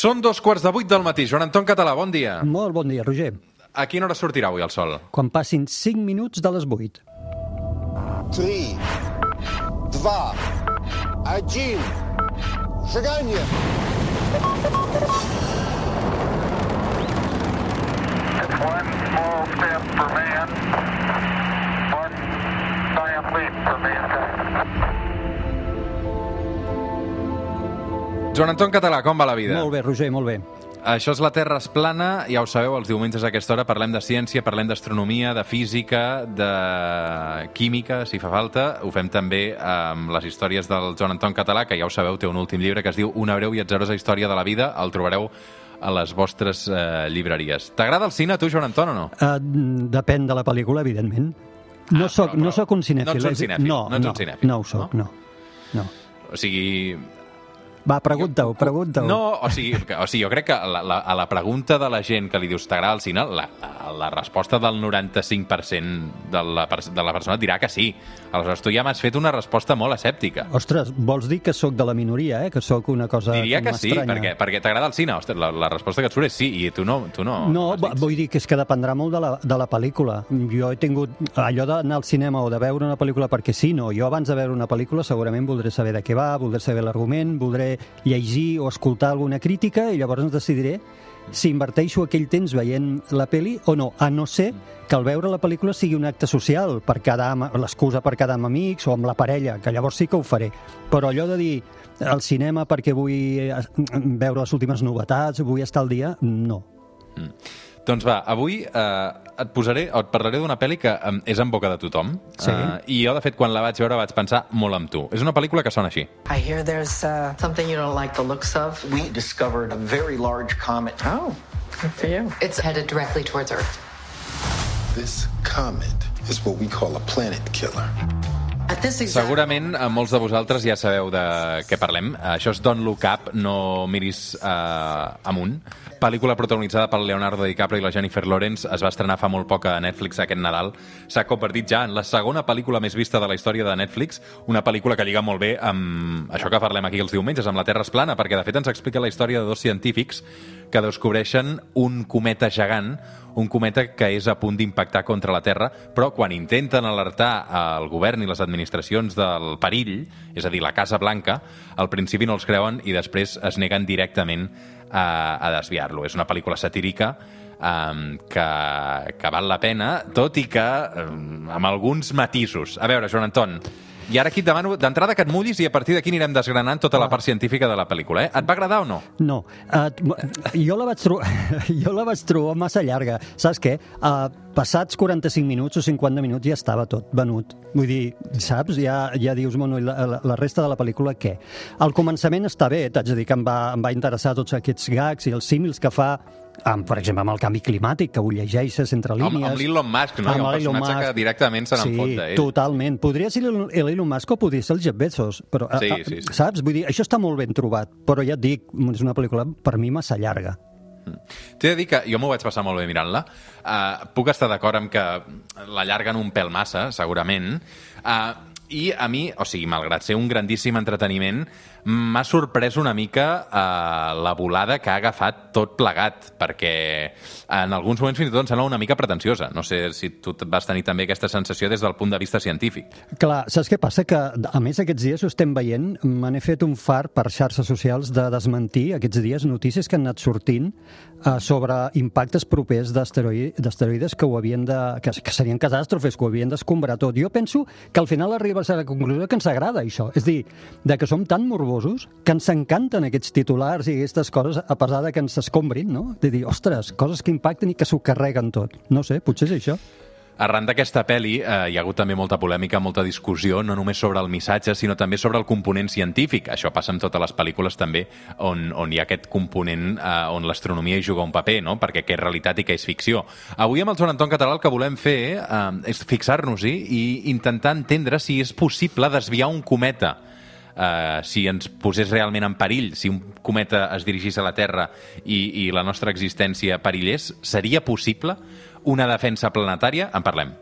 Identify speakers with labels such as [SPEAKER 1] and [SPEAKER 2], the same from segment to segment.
[SPEAKER 1] Són 2:15 del matí. Joan Anton Català, bon dia.
[SPEAKER 2] Molt bon dia, Roger.
[SPEAKER 1] A quina hora sortirà avui el sol?
[SPEAKER 2] Quan passin 5 minuts de les 8.
[SPEAKER 3] 3, 2, 1, Zaganya!
[SPEAKER 4] It's one small step for man, one giant leap for mankind.
[SPEAKER 1] Joan Anton Català, com va la vida?
[SPEAKER 2] Molt bé, Roger, molt bé.
[SPEAKER 1] Això és La Terra és plana, ja ho sabeu, els diumenges a aquesta hora parlem de ciència, parlem d'astronomia, de física, de química, si fa falta. Ho fem també amb les històries del Joan Anton Català, que ja ho sabeu, té un últim llibre que es diu Una breu i atzarosa història de la vida. El trobareu a les vostres llibreries. T'agrada el cine, tu, Joan Anton, o no?
[SPEAKER 2] Depèn de la pel·lícula, evidentment. No soc un cinèfil.
[SPEAKER 1] No ets un cinèfil.
[SPEAKER 2] No ho soc, no.
[SPEAKER 1] O sigui...
[SPEAKER 2] Va, pregunta-ho.
[SPEAKER 1] No, o sigui, jo crec que a la pregunta de la gent que li dius t'agrada el cine, la resposta del 95% de la persona dirà que sí. Aleshores, tu ja m'has fet una resposta molt escèptica.
[SPEAKER 2] Ostres, vols dir que sóc de la minoria, que sóc una cosa
[SPEAKER 1] Diria que sí,
[SPEAKER 2] m'estranya?
[SPEAKER 1] perquè t'agrada el cine. Ostres, la resposta que et surt és sí, i tu no.
[SPEAKER 2] No, vull dir que és que dependrà molt de la pel·lícula. Jo he tingut allò d'anar al cinema o de veure una pel·lícula perquè sí, no. Jo abans de veure una pel·lícula segurament voldré saber de què va, voldré saber l'argument, voldré llegir o escoltar alguna crítica i llavors decidiré si inverteixo aquell temps veient la pel·li o no, a no ser que al veure la pel·lícula sigui un acte social, l'excusa per quedar amb amics o amb la parella, que llavors sí que ho faré. Però allò de dir al cinema perquè vull veure les últimes novetats, vull estar al dia, no.
[SPEAKER 1] Doncs va, avui et parlaré d'una pel·li que és en boca de tothom.
[SPEAKER 2] Sí.
[SPEAKER 1] I jo, de fet, quan la vaig veure vaig pensar molt en tu. És una pel·lícula que sona així.
[SPEAKER 5] I hear there's something you don't like the looks of.
[SPEAKER 6] We discovered a very large comet.
[SPEAKER 5] Oh, good for you. It's headed directly towards Earth.
[SPEAKER 7] This comet is what we call a planet killer.
[SPEAKER 1] Segurament molts de vosaltres ja sabeu de què parlem. Això és Don't Look Up, no miris amunt. Pel·lícula protagonitzada per Leonardo DiCaprio i la Jennifer Lawrence. Es va estrenar fa molt poc a Netflix aquest Nadal. S'ha convertit ja en la segona pel·lícula més vista de la història de Netflix. Una pel·lícula que lliga molt bé amb això que parlem aquí els diumenges, amb La Terra és plana, perquè de fet ens explica la història de dos científics que descobreixen un cometa gegant, un cometa que és a punt d'impactar contra la Terra, però quan intenten alertar el govern i les administracions del perill, és a dir, la Casa Blanca, al principi no els creuen i després es neguen directament a desviar-lo. És una pel·lícula satírica que val la pena, tot i que amb alguns matisos. A veure, Joan Anton, i ara aquí et demano d'entrada que et mullis i a partir d'aquí anirem desgranant tota la part científica de la pel·lícula. Et va agradar o no?
[SPEAKER 2] No. Jo la vaig trobar massa llarga. Saps què? Passats 45 minuts o 50 minuts ja estava tot venut. Vull dir, saps? Ja dius, bueno, la resta de la pel·lícula què? Al començament està bé, t'haig de dir que em va interessar tots aquests gags i els símils que fa, per exemple, amb el canvi climàtic, que ho llegeixes entre línies.
[SPEAKER 1] Amb l'Elon Musk, no? Hi ha un personatge que directament se n'enfot d'ell.
[SPEAKER 2] Sí, totalment. Podria ser l'Elon Musk o podria ser el Jeff Bezos, però,
[SPEAKER 1] sí.
[SPEAKER 2] saps? Vull dir, això està molt ben trobat, però ja et dic, és una pel·lícula per mi massa llarga.
[SPEAKER 1] T'he de dir que jo m'ho vaig passar molt bé mirant-la. Puc estar d'acord amb que l'allarguen un pèl massa, segurament, i a mi, o sigui, malgrat ser un grandíssim entreteniment, m'ha sorprès una mica la volada que ha agafat tot plegat, perquè en alguns moments fins i tot em sembla una mica pretensiosa. No sé si tu vas tenir també aquesta sensació des del punt de vista científic.
[SPEAKER 2] Clar, saps què passa? Que, a més, aquests dies ho estem veient, me n'he fet un fart per xarxes socials de desmentir aquests dies notícies que han anat sortint sobre impactes propers d'asteroides que serien catàstrofes, que ho havien d'escombrar tot. Jo penso que al final arribes a la conclusió que ens agrada això. És dir, de que som tan morbosos que ens encanten aquests titulars i aquestes coses a pesar de que ens escombrin, no? De dir, ostres, coses que impacten i que s'ho carreguen tot. No sé, potser és això.
[SPEAKER 1] Arran d'aquesta pel·li hi ha hagut també molta polèmica, molta discussió, no només sobre el missatge, sinó també sobre el component científic. Això passa amb totes les pel·lícules també, on hi ha aquest component on l'astronomia hi juga un paper, no? Perquè què és realitat i què és ficció. Avui amb el Joan Anton Català el que volem fer és fixar-nos-hi i intentar entendre si és possible desviar un cometa. Si ens posés realment en perill, si un cometa es dirigís a la Terra i la nostra existència perillés, seria possible una defensa planetària? En parlem.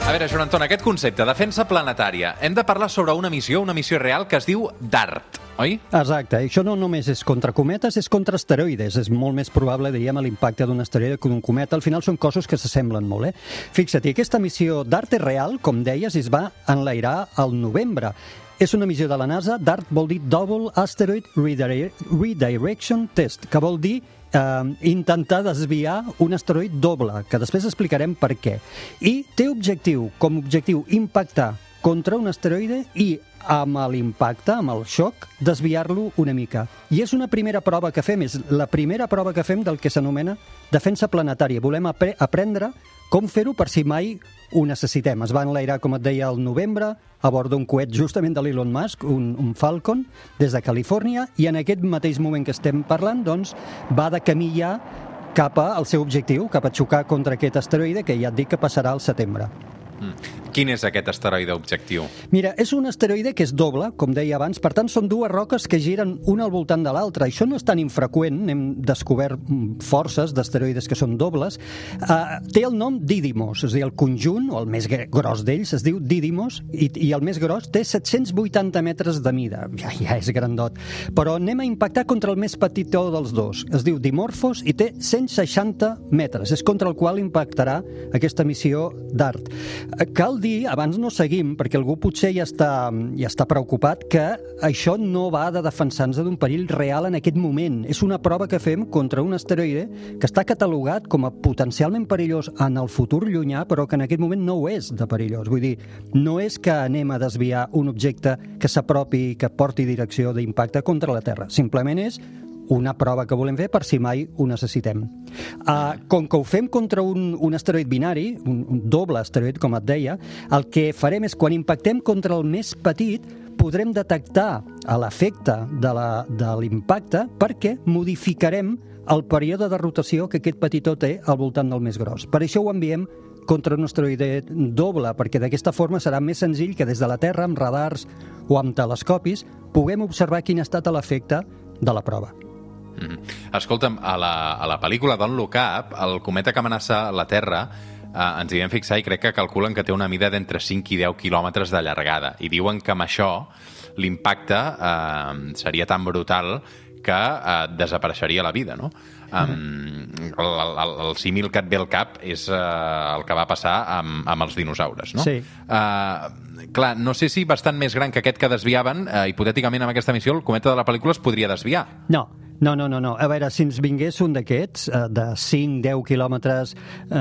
[SPEAKER 1] A veure, Joan Anton, aquest concepte, defensa planetària, hem de parlar sobre una missió real que es diu DART, oi?
[SPEAKER 2] Exacte, això no només és contra cometes, és contra asteroides. És molt més probable, diríem, l'impacte d'un asteroide que d'un cometa. Al final són coses que s'assemblen molt, Fixa't, aquesta missió DART és real, com deies, i es va enlairar al novembre. És una missió de la NASA. DART vol dir Double Asteroid Redirection Test, que vol dir intentar desviar un asteroid doble, que després explicarem per què. I té com objectiu impactar contra un asteroide i amb l'impacte, amb el xoc, desviar-lo una mica. I és una primera prova que fem, és la primera prova que fem del que s'anomena defensa planetària. Volem aprendre com fer-ho per si mai ho necessitem. Es va enlairar, com et deia, al novembre, a bord d'un coet justament de l'Elon Musk, un Falcon, des de Califòrnia, i en aquest mateix moment que estem parlant, doncs, va de camí ja cap al seu objectiu, cap a xocar contra aquest asteroide, que ja et dic que passarà al setembre.
[SPEAKER 1] Quin és aquest asteroide objectiu?
[SPEAKER 2] Mira, és un asteroide que és doble, com deia abans, per tant són dues roques que giren una al voltant de l'altra. Això no és tan infreqüent, hem descobert forces d'asteroides que són dobles. Té el nom Didymos, és a dir, el conjunt, o el més gros d'ells, es diu Didymos, i el més gros té 780 metres de mida. Ja és grandot. Però anem a impactar contra el més petitó dels dos. Es diu Dimorphos i té 160 metres. És contra el qual impactarà aquesta missió DART. Cal dir, abans no seguim, perquè algú potser ja està preocupat, que això no va de defensar-nos d'un perill real en aquest moment. És una prova que fem contra un asteroide que està catalogat com a potencialment perillós en el futur llunyà, però que en aquest moment no ho és de perillós. Vull dir, no és que anem a desviar un objecte que s'apropi, que porti direcció d'impacte contra la Terra. Simplement és una prova que volem fer per si mai ho necessitem. Com que ho fem contra un asteroid binari, un doble asteroid, com et deia, el que farem és, quan impactem contra el més petit, podrem detectar l'efecte de l'impacte perquè modificarem el període de rotació que aquest petitó té al voltant del més gros. Per això ho enviem contra un asteroide doble, perquè d'aquesta forma serà més senzill que des de la Terra, amb radars o amb telescopis, puguem observar quin ha estat l'efecte de la prova.
[SPEAKER 1] Escolta'm, a la pel·lícula Don't Look Up, el cometa que amenaça la Terra, ens hi vam fixar i crec que calculen que té una mida d'entre 5 i 10 quilòmetres de llargada. I diuen que amb això l'impacte seria tan brutal que desapareixeria la vida, no? El símil que et ve al cap és el que va passar amb els dinosaures, no?
[SPEAKER 2] Sí.
[SPEAKER 1] Clar, no sé si bastant més gran que aquest que desviaven, hipotèticament amb aquesta missió, el cometa de la pel·lícula es podria desviar.
[SPEAKER 2] No. A veure, si ens vingués un d'aquests, de 5-10 quilòmetres,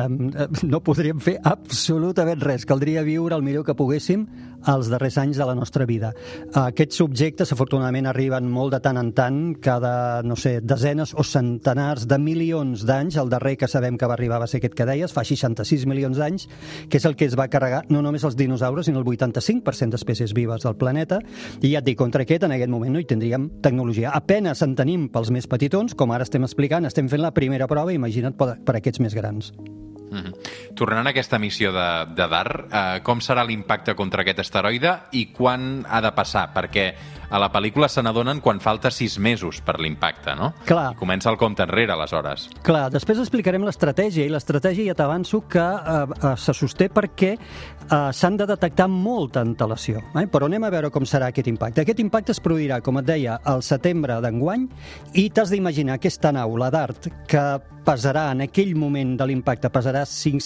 [SPEAKER 2] no podríem fer absolutament res. Caldria viure el millor que poguéssim els darrers anys de la nostra vida. Aquests objectes, afortunadament, arriben molt de tant en tant, cada, no sé, desenes o centenars de milions d'anys. El darrer que sabem que va arribar va ser aquest que deies, fa 66 milions d'anys, que és el que es va carregar no només els dinosaures, sinó el 85% d'espècies vives del planeta. I ja et dic, contra aquest, en aquest moment no hi tindríem tecnologia. Apenes en tenim pels més petitons, com ara estem explicant, estem fent la primera prova, imagina't per aquests més grans.
[SPEAKER 1] Tornant a aquesta missió de DART, com serà l'impacte contra aquest asteroide i quan ha de passar? Perquè a la pel·lícula se n'adonen quan falta 6 mesos per l'impacte, no?
[SPEAKER 2] Clar.
[SPEAKER 1] I comença el compte enrere, aleshores.
[SPEAKER 2] Clar, després explicarem l'estratègia, i l'estratègia ja t'avanço que se sosté perquè s'han de detectar molta antelació. Però anem a veure com serà aquest impacte. Aquest impacte es produirà, com et deia, al setembre d'enguany, i t'has d'imaginar aquesta nau, la DART, que pesarà en aquell moment de l'impacte, pesarà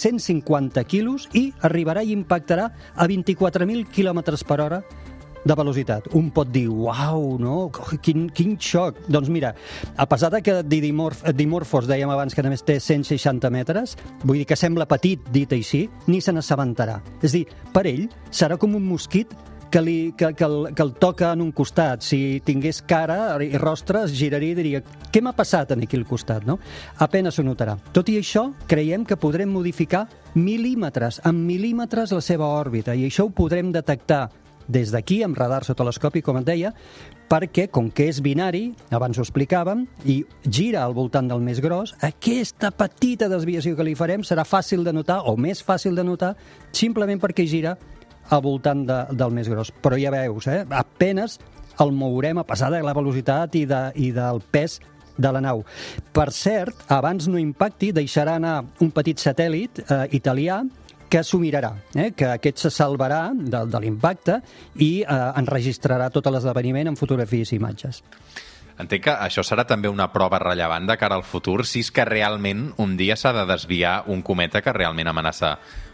[SPEAKER 2] 550 quilos i arribarà i impactarà a 24.000 km per hora de velocitat. Un pot dir, uau, no? Quin xoc. Doncs mira, a pesar de que Dimorphos, dèiem abans que només té 160 metres, vull dir que sembla petit, dit així, ni se n'assabentarà. És a dir, per ell serà com un mosquit que el toca en un costat. Si tingués cara i rostre, es giraria i diria, què m'ha passat aquí al costat, no? Apenas ho notarà. Tot i això, creiem que podrem modificar mil·límetres, en mil·límetres la seva òrbita, i això ho podrem detectar des d'aquí, amb radars o telescopi, com et deia, perquè, com que és binari, abans ho explicàvem, i gira al voltant del més gros, aquesta petita desviació que li farem serà fàcil de notar, o més fàcil de notar, simplement perquè gira al voltant del més gros. Però ja veus, apenes el mourem a pesar de la velocitat i del pes de la nau. Per cert, abans no impacti, deixarà anar un petit satèl·lit italià que s'ho mirarà, que aquest se salvarà de l'impacte i enregistrarà tot l'esdeveniment en fotografies i imatges.
[SPEAKER 1] Entenc que això serà també una prova rellevant de cara al futur, si és que realment un dia s'ha de desviar un cometa que realment amenaça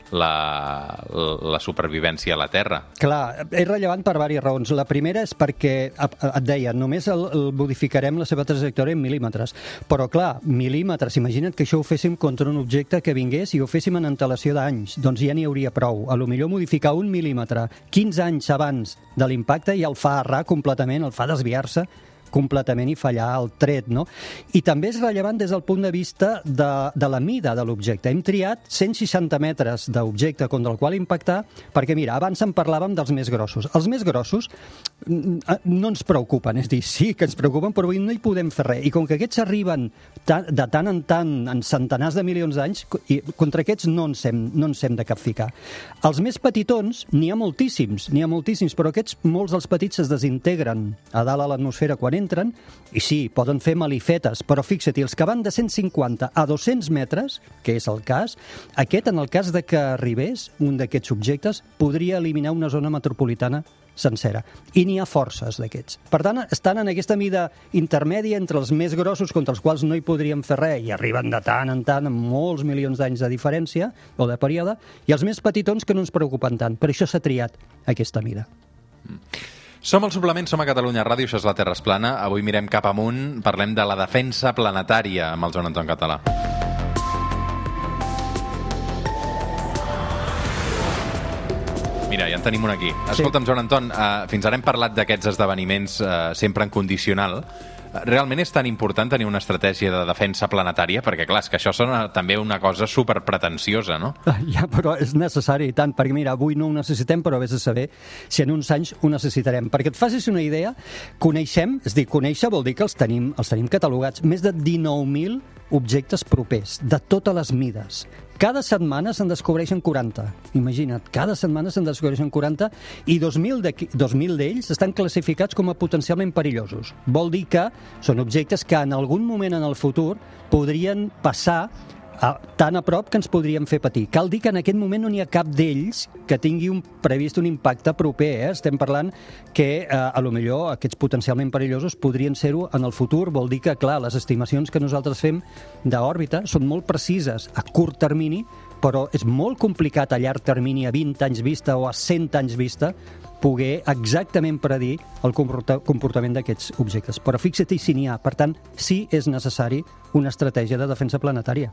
[SPEAKER 1] la supervivència a la Terra.
[SPEAKER 2] Clar, és rellevant per diverses raons. La primera és perquè, et deia, només el modificarem la seva trajectòria en mil·límetres. Però clar, mil·límetres, imagina't que això ho féssim contra un objecte que vingués i ho féssim en antelació d'anys. Doncs ja n'hi hauria prou. A lo millor modificar un mil·límetre 15 anys abans de l'impacte ja el fa errar completament, el fa desviar-se completament i fallar el tret, no? I també és rellevant des del punt de vista de la mida de l'objecte. Hem triat 160 metres d'objecte contra el qual impactar, perquè, mira, abans en parlàvem dels més grossos. Els més grossos no ens preocupen, és dir, sí que ens preocupen, però avui no hi podem fer res. I com que aquests arriben de tant en tant, en centenars de milions d'anys, contra aquests no ens hem de capficar. Els més petitons, n'hi ha moltíssims, però aquests, molts dels petits es desintegren a dalt a l'atmosfera quan entren, i sí, poden fer malifetes, però fixa't, els que van de 150 a 200 metres, que és el cas, aquest, en el cas de que arribés un d'aquests objectes, podria eliminar una zona metropolitana sencera. I n'hi ha forces d'aquests. Per tant, estan en aquesta mida intermèdia entre els més grossos, contra els quals no hi podríem fer res, i arriben de tant en tant, amb molts milions d'anys de diferència, o de període, i els més petitons que no ens preocupen tant. Per això s'ha triat aquesta mida.
[SPEAKER 1] Som al Suplement, som a Catalunya Ràdio, això és la Terra es plana. Avui mirem cap amunt, parlem de la defensa planetària amb el Joan Anton Català. Mira, ja en tenim un aquí. Escolta'm, Joan Anton, fins ara hem parlat d'aquests esdeveniments sempre en condicional. Realment és tan important tenir una estratègia de defensa planetària? Perquè, clar, és que això sona també una cosa superpretensiosa, no?
[SPEAKER 2] Ja, però és necessari i tant, perquè mira, avui no ho necessitem, però vés a saber si en uns anys ho necessitarem. Perquè et facis una idea, coneixem, és dir, conèixer vol dir que els tenim catalogats, més de 19.000 objectes propers, de totes les mides. Cada setmana se'n descobreixen 40. Imagina't, cada setmana se'n descobreixen 40 i 2.000 d'ells estan classificats com a potencialment perillosos. Vol dir que són objectes que en algun moment en el futur podrien passar tan a prop que ens podrien fer patir. Cal dir que en aquest moment no n'hi ha cap d'ells que tingui previst un impacte proper. Estem parlant que a lo millor aquests potencialment perillosos podrien ser-ho en el futur. Vol dir que, clar, les estimacions que nosaltres fem d'òrbita són molt precises a curt termini, però és molt complicat a llarg termini, a 20 anys vista o a 100 anys vista, poder exactament predir el comportament d'aquests objectes. Però fixa-t'hi si n'hi ha. Per tant, sí és necessari una estratègia de defensa planetària.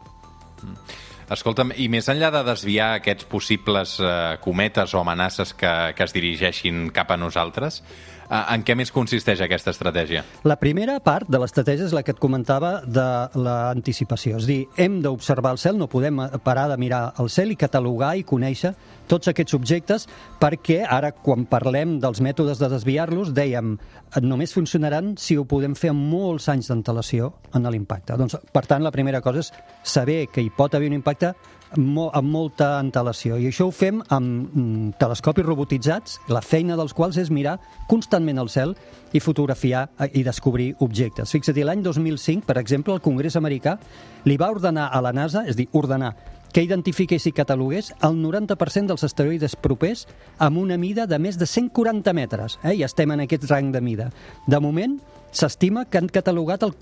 [SPEAKER 1] Escolta'm, i més enllà de desviar aquests possibles cometes o amenaces que es dirigeixin cap a nosaltres, en què més consisteix aquesta estratègia?
[SPEAKER 2] La primera part de l'estratègia és la que et comentava de l'anticipació. És dir, hem d'observar el cel, no podem parar de mirar el cel i catalogar i conèixer tots aquests objectes, perquè ara, quan parlem dels mètodes de desviar-los, dèiem, només funcionaran si ho podem fer amb molts anys d'antelació en l'impacte. Doncs, per tant, la primera cosa és saber que hi pot haver un impacte amb molta antelació. I això ho fem amb telescopis robotitzats, la feina dels quals és mirar constantment el cel i fotografiar i descobrir objectes. Fixa't, l'any 2005, per exemple, el Congrés americà li va ordenar a la NASA, és dir, ordenar que identifiqués i catalogués el 90% dels asteroides propers amb una mida de més de 140 metres. Ja estem en aquest rang de mida. De moment, s'estima que han catalogat el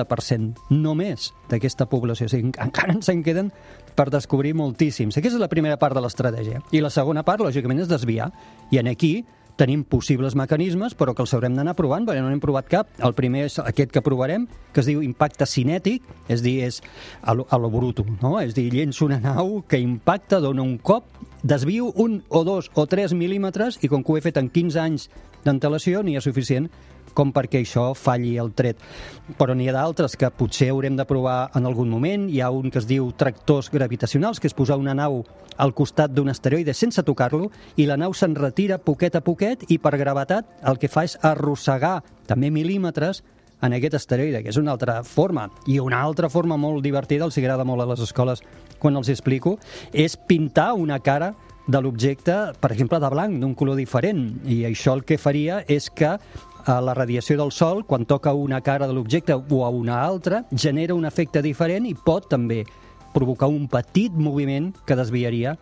[SPEAKER 2] 40% només d'aquesta població. O sigui, encara ens en queden per descobrir moltíssims. Aquesta és la primera part de l'estratègia. I la segona part, lògicament, és desviar. I aquí tenim possibles mecanismes, però que els haurem d'anar provant, perquè no n'hem provat cap. El primer és aquest que provarem, que es diu impacte cinètic, és dir, és a lo bruto, no? És dir, llenço una nau que impacta, dona un cop, desvio 1 o 2 o 3 mil·límetres, i com que ho he fet en 15 anys d'antelació, n'hi ha suficient com perquè això falli el tret. Però n'hi ha d'altres que potser haurem de provar en algun moment. Hi ha un que es diu tractors gravitacionals, que és posar una nau al costat d'un asteroide sense tocar-lo, i la nau se'n retira poquet a poquet, i per gravetat el que fa és arrossegar també mil·límetres en aquest asteroide, que és una altra forma. I una altra forma molt divertida, els agrada molt a les escoles quan els explico, és pintar una cara de l'objecte, per exemple, de blanc, d'un color diferent. I això el que faria és que la radiació del Sol, quan toca una cara de l'objecte o a una altra, genera un efecte diferent i pot també provocar un petit moviment que desviaria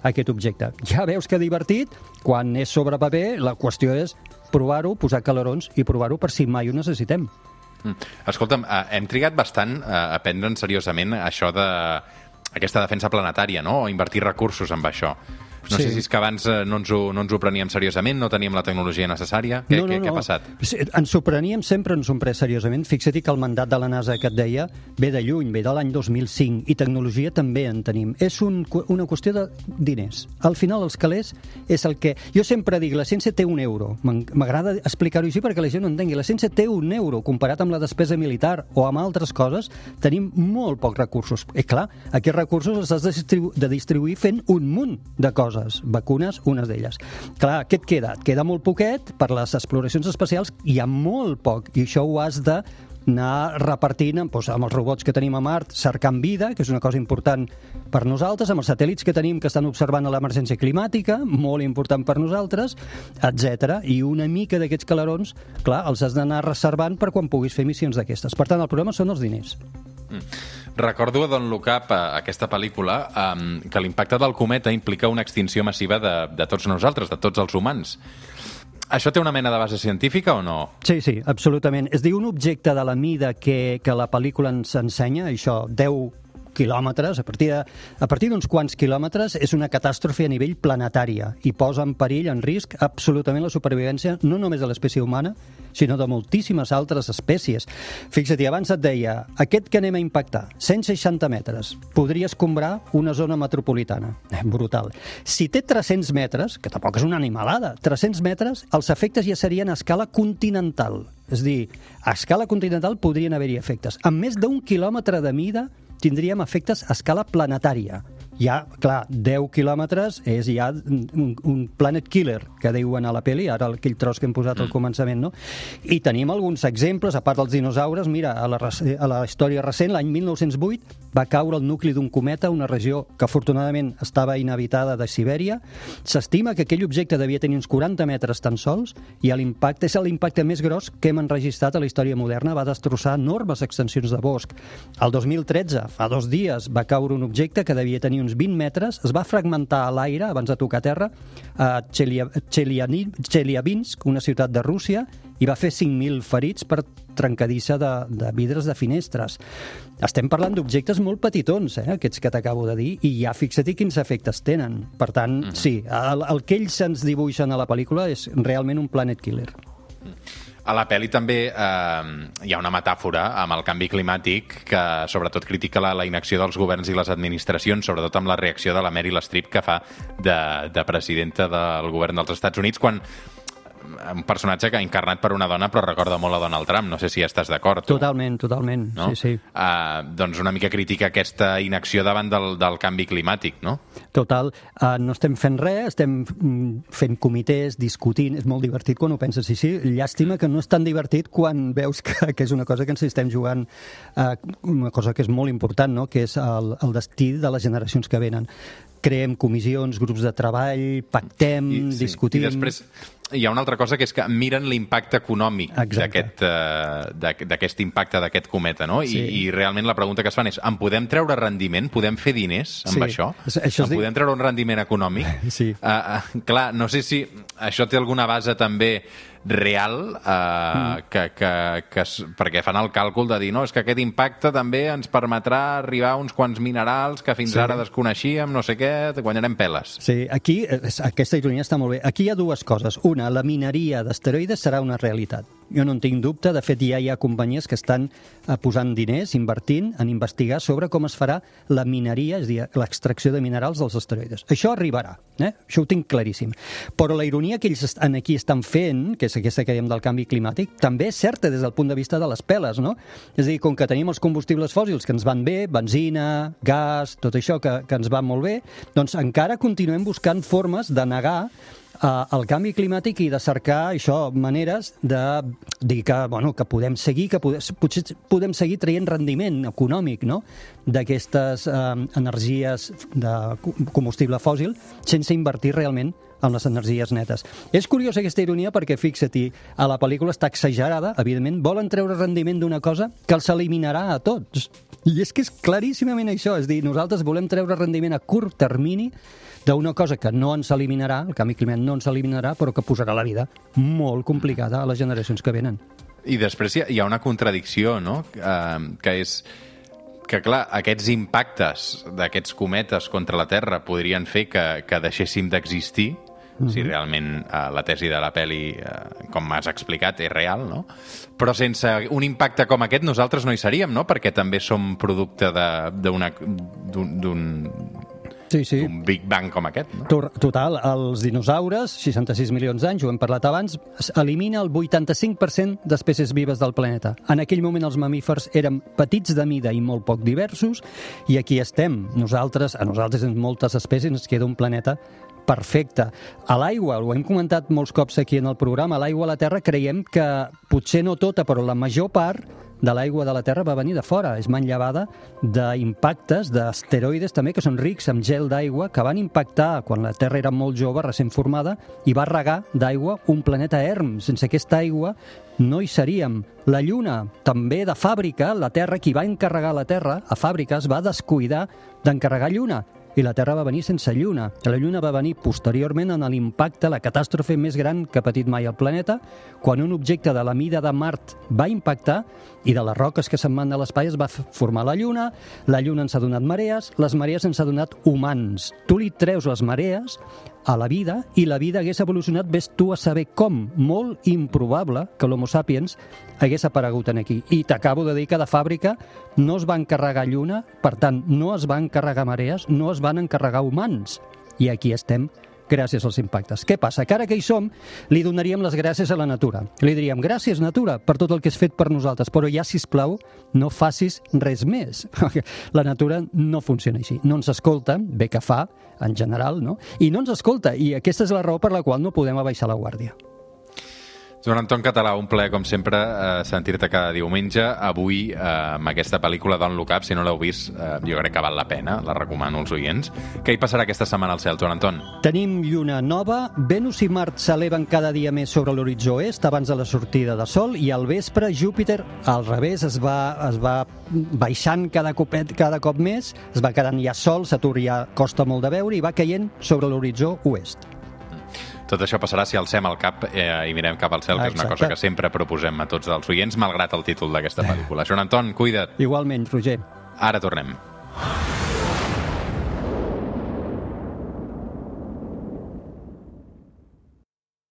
[SPEAKER 2] aquest objecte. Ja veus que divertit, quan és sobre paper, la qüestió és provar-ho, posar calerons i provar-ho per si mai ho necessitem.
[SPEAKER 1] Escolta'm, hem trigat bastant a prendre'n seriosament això aquesta defensa planetària, no? O invertir recursos en això. No sé si és que abans no ens ho preníem seriosament, no teníem la tecnologia necessària. Què ha passat?
[SPEAKER 2] Ens ho preníem, sempre ens ho hem pres seriosament. Fixa't que el mandat de la NASA que et deia ve de lluny, ve de l'any 2005, i tecnologia també en tenim. És una qüestió de diners. Al final, els calés és el que... Jo sempre dic, la ciència té €1. M'agrada explicar-ho així perquè la gent ho entengui. La ciència té €1 comparat amb la despesa militar o amb altres coses. Tenim molt pocs recursos. I clar, aquests recursos els has de distribuir fent un munt de coses. Vacunes, unes d'elles. Clar, què et queda? Et queda molt poquet per les exploracions espacials, hi ha molt poc, i això ho has d'anar repartint amb els robots que tenim a Mart, cercant vida, que és una cosa important per nosaltres, amb els satèl·lits que tenim que estan observant l'emergència climàtica, molt important per nosaltres, etc. I una mica d'aquests calerons, clar, els has d'anar reservant per quan puguis fer missions d'aquestes. Per tant, el problema són els diners.
[SPEAKER 1] Recordo a Don't Look Up, aquesta pel·lícula, que l'impacte del cometa implica una extinció massiva de tots nosaltres, de tots els humans. Això té una mena de base científica o no?
[SPEAKER 2] Sí, absolutament. És a dir, un objecte de la mida que la pel·lícula ens ensenya, això, 10 quilòmetres, a partir d'uns quants quilòmetres, és una catàstrofe a nivell planetària i posa en perill, en risc, absolutament la supervivència, no només de l'espècie humana, sinó de moltíssimes altres espècies. Fixa't, abans et deia, aquest que anem a impactar, 160 metres, podria escombrar una zona metropolitana. Brutal. Si té 300 metres, que tampoc és una animalada, 300 metres, els efectes ja serien a escala continental. És a dir, a escala continental podrien haver-hi efectes. Amb més d'1 quilòmetre de mida tindríem efectes a escala planetària. Ja, clar, 10 quilòmetres és ja un planet killer, que diuen a la pel·li, ara aquell tros que hem posat al començament, no? I tenim alguns exemples, a part dels dinosaures, mira, a la història recent, l'any 1908, va caure el nucli d'un cometa, una regió que afortunadament estava inhabitada de Sibèria. S'estima que aquell objecte devia tenir uns 40 metres tan sols, i l'impacte és l'impacte més gros que hem enregistrat a la història moderna, va destrossar enormes extensions de bosc. El 2013, fa 2 dies, va caure un objecte que devia tenir uns 20 metres, es va fragmentar a l'aire abans de tocar terra a Chelyabinsk, una ciutat de Rússia, i va fer 5.000 ferits per trencadissa de vidres de finestres. Estem parlant d'objectes molt petitons, aquests que t'acabo de dir, i ja fixa't quins efectes tenen. Per tant, sí, el que ells ens dibuixen a la pel·lícula és realment un planet killer.
[SPEAKER 1] A la pel·li també hi ha una metàfora amb el canvi climàtic que sobretot critica la inacció dels governs i les administracions, sobretot amb la reacció de la Meryl Streep que fa de presidenta del govern dels Estats Units, quan un personatge que ha encarnat per una dona però recorda molt a Donald Trump, no sé si estàs d'acord.
[SPEAKER 2] Totalment, no? Sí.
[SPEAKER 1] Doncs una mica critica aquesta inacció davant del canvi climàtic, no?
[SPEAKER 2] Total, no estem fent res, estem fent comitès, discutint, és molt divertit quan ho penses així, llàstima que no és tan divertit quan veus que és una cosa que ens estem jugant, una cosa que és molt important, no? Que és el destí de les generacions que venen. Creem comissions, grups de treball, pactem, discutim...
[SPEAKER 1] I després hi ha una altra cosa que és que miren l'impacte econòmic d'aquest impacte d'aquest cometa, no? Sí. I realment la pregunta que es fan és, en podem treure rendiment? Podem fer diners amb això? Podem treure un rendiment econòmic?
[SPEAKER 2] Sí.
[SPEAKER 1] Clar, no sé si això té alguna base també real, perquè fan el càlcul de dir, no, és que aquest impacte també ens permetrà arribar a uns quants minerals que fins ara desconeixíem, no sé què, guanyarem peles.
[SPEAKER 2] Sí, aquí, aquesta ironia està molt bé. Aquí hi ha 2 coses. Una, la mineria d'asteroides serà una realitat. Jo no en tinc dubte, de fet ja hi ha companyies que estan posant diners, invertint en investigar sobre com es farà la mineria, és a dir, l'extracció de minerals dels asteroides. Això arribarà, això ho tinc claríssim. Però la ironia que ells aquí estan fent, que és aquesta que dèiem del canvi climàtic, també és certa des del punt de vista de les peles, no? És a dir, com que tenim els combustibles fòssils que ens van bé, benzina, gas, tot això que ens va molt bé, doncs encara continuem buscant formes de negar el canvi climàtic i de cercar maneres de dir que podem seguir, que potser podem seguir traient rendiment econòmic, no? D'aquestes energies de combustible fòssil sense invertir realment en les energies netes. És curiosa aquesta ironia perquè, fixa-t'hi, a la pel·lícula està exagerada, evidentment, volen treure rendiment d'una cosa que els eliminarà a tots. I és que és claríssimament això, és dir, nosaltres volem treure rendiment a curt termini d'una cosa que no ens eliminarà, el canvi climàtic no ens eliminarà, però que posarà la vida molt complicada a les generacions que venen.
[SPEAKER 1] I després hi ha una contradicció, no?, que és que, clar, aquests impactes d'aquests cometes contra la Terra podrien fer que deixéssim d'existir, si realment la tesi de la pel·li, com m'has explicat, és real, no? Però sense un impacte com aquest nosaltres no hi seríem, no? Perquè també som producte d'un Big Bang com aquest, no?
[SPEAKER 2] Total, els dinosaures, 66 milions d'anys, ho hem parlat abans, elimina el 85% d'espècies vives del planeta. En aquell moment els mamífers eren petits de mida i molt poc diversos, i aquí estem. A nosaltres en moltes espècies ens queda un planeta perfecte. A l'aigua, ho hem comentat molts cops aquí en el programa, a l'aigua a la Terra creiem que potser no tota, però la major part de l'aigua de la Terra va venir de fora. És manllevada d'impactes, d'asteroides també, que són rics en gel d'aigua, que van impactar quan la Terra era molt jove, recent formada, i va regar d'aigua un planeta erm. Sense aquesta aigua no hi seríem. La Lluna, també de fàbrica, la Terra, qui va encarregar la Terra, a fàbrica es va descuidar d'encarregar Lluna, i la Terra va venir sense Lluna. La Lluna va venir posteriorment en l'impacte, la catàstrofe més gran que ha patit mai el planeta, quan un objecte de la mida de Mart va impactar i de les roques que se'n van a l'espai es va formar la Lluna ens ha donat marees, les marees ens ha donat humans. Tu li treus les marees a la vida i la vida hagués evolucionat, ves tu a saber com. Molt improbable que l'Homo sapiens hagués aparegut aquí. I t'acabo de dir que de fàbrica no es va encarregar Lluna, per tant, no es va encarregar marees, no es van encarregar humans. I aquí estem gràcies als impactes. Què passa? Que ara que hi som, li donaríem les gràcies a la natura. Li diríem, gràcies, natura, per tot el que has fet per nosaltres, però ja, sisplau, no facis res més. La natura no funciona així. No ens escolta, bé que fa, en general, no? I no ens escolta, i aquesta és la raó per la qual no podem abaixar la guàrdia.
[SPEAKER 1] Joan Anton Català, un plaer, com sempre, sentir-te cada diumenge. Avui, amb aquesta pel·lícula Don't Look Up, si no l'heu vist, jo crec que val la pena, la recomano als oients. Què hi passarà aquesta setmana al cel, Joan Anton?
[SPEAKER 2] Tenim lluna nova, Venus i Mart s'eleven cada dia més sobre l'horitzó est abans de la sortida de sol, i al vespre Júpiter, al revés, es va baixant cada cop més, es va quedant ja sol, Saturn ja costa molt de veure, i va caient sobre l'horitzó oest.
[SPEAKER 1] Tot això passarà si alcem el cap i mirem cap al cel, que és una cosa que sempre proposem a tots els oients, malgrat el títol d'aquesta pel·lícula. Joan Anton, cuida't.
[SPEAKER 2] Igualment, Roger.
[SPEAKER 1] Ara tornem.